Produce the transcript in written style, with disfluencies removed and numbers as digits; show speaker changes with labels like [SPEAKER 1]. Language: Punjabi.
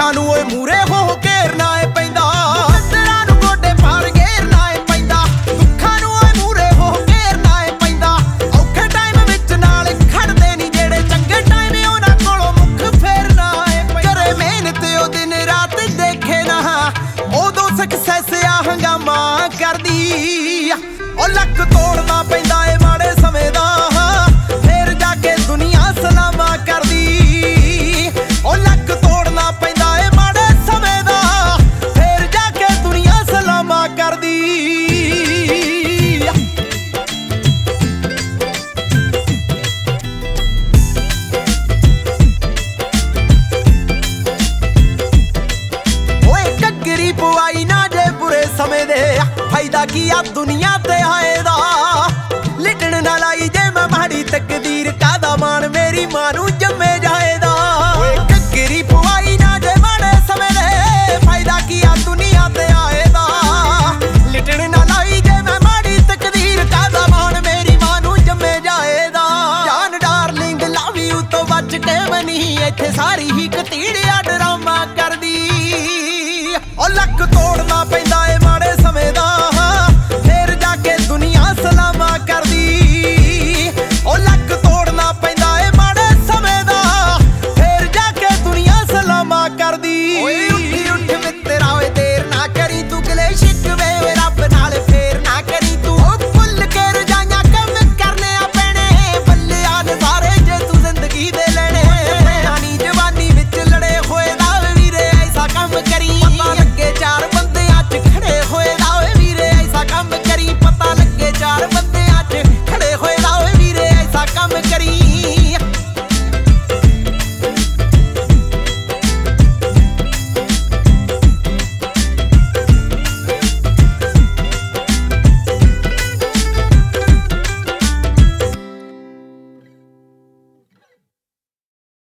[SPEAKER 1] ਦੁੱਖਾਂ ਨੂੰ ਓਏ ਮੂਰੇ ਹੋ ਘੇਰਨਾ ਏ ਪੈਂਦਾ, ਅੰਦਰਾਂ ਨੂੰ ਗੋਡੇ ਪਾੜ ਘੇਰਨਾ ਏ ਪੈਂਦਾ, ਦੁੱਖਾਂ ਨੂੰ ਓਏ ਮੂਰੇ ਹੋ ਘੇਰਨਾ ਏ ਪੈਂਦਾ। ਔਖੇ ਟਾਈਮ ਵਿੱਚ ਨਾਲ ਖੜਦੇ ਨਹੀਂ ਜਿਹੜੇ, ਚੰਗੇ ਟਾਈਮ ਉਹਨਾਂ ਕੋਲੋਂ ਮੁੱਖ ਫੇਰਨਾ ਏ ਪੈਂਦਾ। ਕਰੇ ਮਿਹਨਤ ਉਹ ਦਿਨ ਰਾਤ ਦੇਖੇ ਨਾ, ਉਦੋਂ ਸਕਸੈਸ ਆ ਹੰਗਾਮਾ ਕਰਦੀ। ਉਹ ਲੱਕ ਤੋੜਨਾ ਪੈਂਦਾ ਏ ਮਾੜੇ ਸਮੇਂ ਦਾ, ਫੇਰ ਜਾ ਕੇ ਦੁਨੀਆ ਸਲਾਮਾਂ ਕਰਦੀ। ਉਹ ਲੱਕ ਤੋੜਨਾ ਪੈਂਦਾ ਏ ਮਾੜੇ ਸਮੇਂ ਦਾ, ਫੇਰ ਜਾ ਕੇ ਦੁਨੀਆ ਸਲਾਮਾਂ ਕਰਦੀ। ਓਏ ਘੱਗਰੀ ਪਵਾਈ ਨਾ ਜੇ ਬੁਰੇ ਸਮੇਂ ਦੇ, ਫਾਇਦਾ ਕੀ ਆ ਦੁਨੀਆ ਤੇ ਆਏ ਦਾ। ਲਿਟਣ ਨਾ ਲਾਈ ਜੇ ਮੈਂ ਮਾੜੀ ਤਕਦੀਰ, ਕਾਹਦਾ ਮਾਣ ਮੇਰੀ ਮਾਂ ਨੂੰ